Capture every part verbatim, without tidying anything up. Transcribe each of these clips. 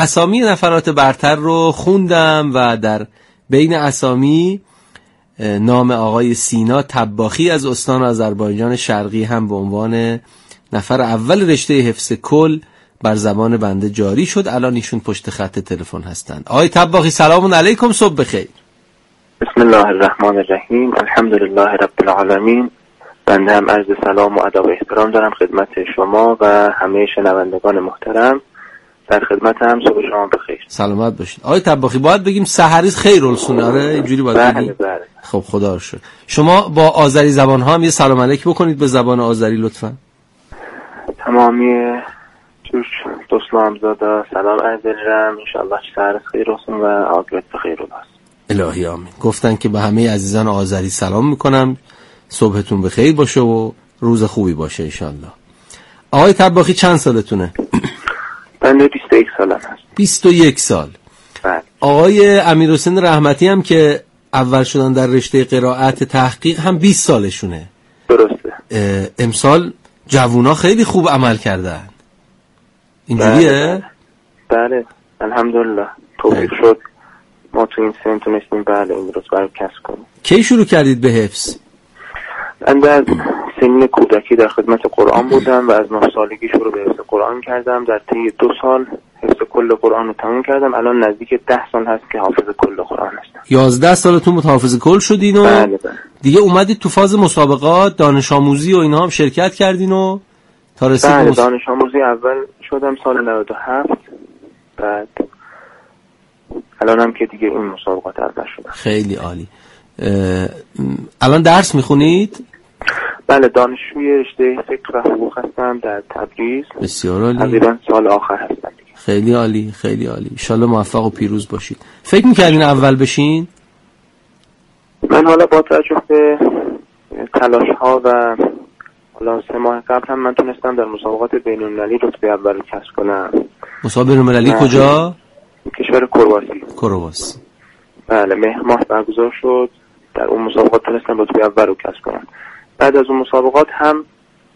اسامی نفرات برتر رو خوندم و در بین اسامی نام آقای سینا طباخی از استان آذربایجان شرقی هم به عنوان نفر اول رشته حفظ کل بر زبان بنده جاری شد. الان ایشون پشت خط تلفن هستند. آقای طباخی سلام علیکم، صبح بخیر. بسم الله الرحمن الرحیم، الحمدلله رب العالمین. بنده هم عرض سلام و ادب و احترام دارم خدمت شما و همه شنوندگان محترم. در خدمت هم، صبح شما بخیر. سلامت باشید. آقای طباخی باید بگیم سحریز خیرالسون، آره اینجوری باید بگیم؟ بله بله. خب خدا رو شکر. شما با آذری زبان ها هم یه سلام علیک بکنید به زبان آذری لطفاً. تمامی جوش دوستان زاده سلام عرض دارم. ان شاء الله سحر خیرالسون و عاقبت بخیر است. الهی آمین. گفتن که به همه عزیزان آذری سلام میکنم، صبحتون بخیر باشه و روز خوبی باشه ان شاء الله. آقای طباخی چند سالتونه؟ بنده بیست و یک سالم هست. بیست و یک سال. بله. آقای امیرحسین رحمتی هم که اول شدن در رشته قرائت تحقیق هم بیست سالشونه. درسته. امسال جوونا خیلی خوب عمل کردن. اینجوریه؟ بله, بله. الحمدلله توفیق شد ما تو این سن تونستیم بله این رتبه رو کسب کنیم. کی شروع کردید به حفظ؟ من در سنین کودکی در خدمت قرآن بودم و از نه سالگی شروع به حفظ قرآن کردم. در طی دو سال حفظ کل قرآن رو تموم کردم. الان نزدیک ده سال هست که حافظ کل قرآن هستم. یازده سالتون بود حافظ کل شدین و بله بله. دیگه اومدید تو فاز مسابقات دانش آموزی و اینا هم شرکت کردین و تا رسید بله مس... دانش آموزی اول شدم سال نود و هفت. بعد الان هم که دیگه این مسابقات اول شدم. خیلی عالی. الان درس میخونید؟ بله دانشجوی رشته فقه و حقوق هستم در تبریز. بسیار عالی. تقریبا سال آخر هستم دیگه. خیلی عالی خیلی عالی. ان شاء الله موفق و پیروز باشید. فکر می‌کردین اول بشین؟ من حالا با توجه به تلاش‌ها و حالا سه ماه قبل هم من تونستم در مسابقات بین‌المللی رتبه اول رو کسب کنم. مسابقات بین‌المللی کجا؟ کشور کرواسی. کرواسی. بله مهر ماه برگزار شد. در اون مسابقات تونستم رتبه اول رو کسب کنم. بعد از اون مسابقات هم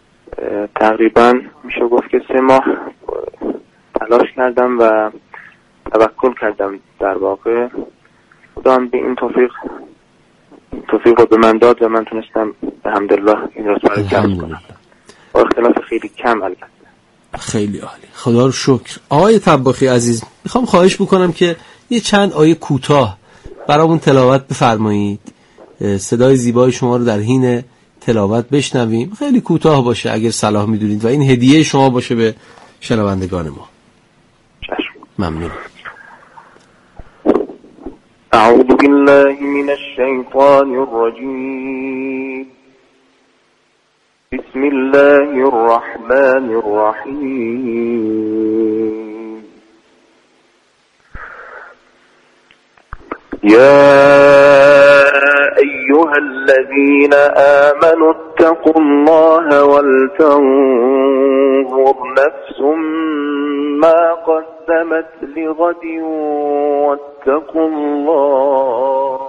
تقریبا میشه گفت که سه ماه تلاش کردم و توکل کردم. در واقع خدا هم به این توفیق توفیق رو به من داد و من تونستم الحمدلله این رتبه رو کسب کنم با اختلاف خیلی کم. البته خیلی عالی، خدا رو شکر. آقای طباخی عزیز میخوام خواهش بکنم که یه چند آیه کوتاه برامون تلاوت بفرمایید. صدای زیبای شما رو در حین تلاوت بشنویم. خیلی کوتاه باشه اگر صلاح میدونید و این هدیه شما باشه به شنوندگان ما. چشم. ممنون. اعوذ بالله من الشیطان الرجیم. بسم الله الرحمن الرحیم. یا أيها الذين آمنوا اتقوا الله ولتنظر نفس ما قدمت لغد واتقوا الله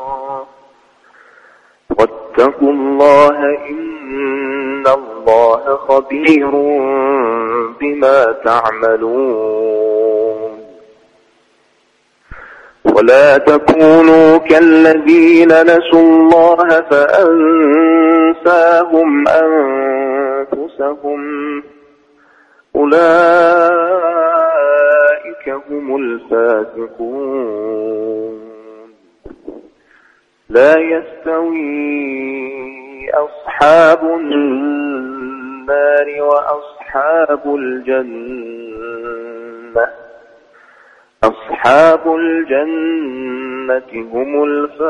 واتقوا الله إن الله خبير بما تعملون. ولا تكونوا كالذين نسوا الله فأنساهم أنفسهم أولئك هم الفاسقون. لا يستوي أصحاب النار وأصحاب الجنة أصحاب الجنة هم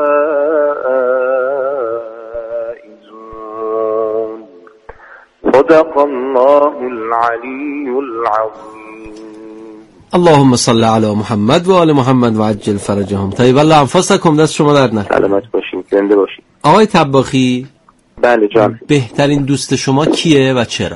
الفائزون. صدق الله العلي العظيم. اللهم صل على محمد و آل محمد و عجل فرجهم. طیب الله انفسکم. دست شما درد نکنه. سلامت باشید، زنده باشید. آقای طباخی بله جان. بهترین دوست شما کیه و چرا؟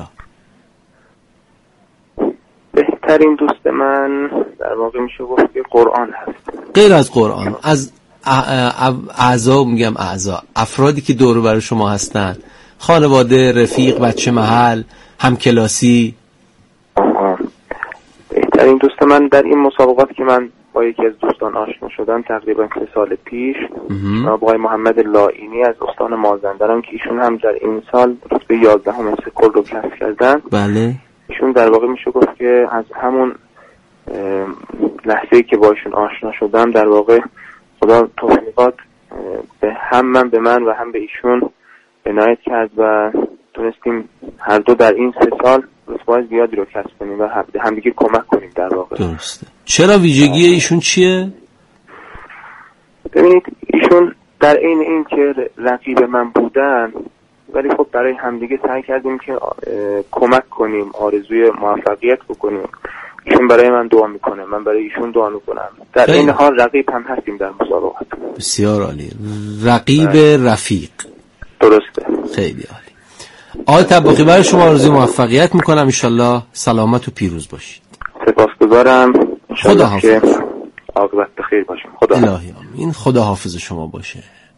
بهترین دوست من در واقع میشه گفت که قرآن هست. غیر از قرآن، از اعضا میگم اعضا افرادی که دور و بر شما هستن، خانواده، رفیق، بچه محل، همکلاسی. این دوست من در این مسابقات که من با یکی از دوستان آشنا شدم تقریبا سه سال پیش، آقای محمد لاینی از استان مازندران که ایشون هم در این سال رتبه یازدهم سکل رو کسب کردن. بله. ایشون در واقع میشه گفت که از همون لحظه‌ای که با ایشون آشنا شدم در واقع خدا توفیقات به هم من به من و هم به ایشون عنایت کرد و تونستیم هر دو در این سه سال رتبه‌های زیادی رو کسب کنیم و همدیگه کمک کنیم در واقع. درسته. چرا ویژگی ایشون چیه؟ ببینید ایشون در این این که رقیب من بودن ولی خب برای همدیگه سعی کردیم که کمک کنیم، آرزوی موفقیت بکنیم. ایشون برای من دعا میکنه، من برای ایشون دعا میکنم. در این حال رقیب هم هستیم در مسابقات. بسیار عالی. رقیب اه. رفیق. درسته. خیلی عالی. آقای طباخی برای شما آرزوی موفقیت میکنم، انشالله سلامت و پیروز باشید. سپاسگزارم. خدا حافظ. عاقبت بخیر باشیم. خدا الهی آمین. خدا حافظ شما باشه.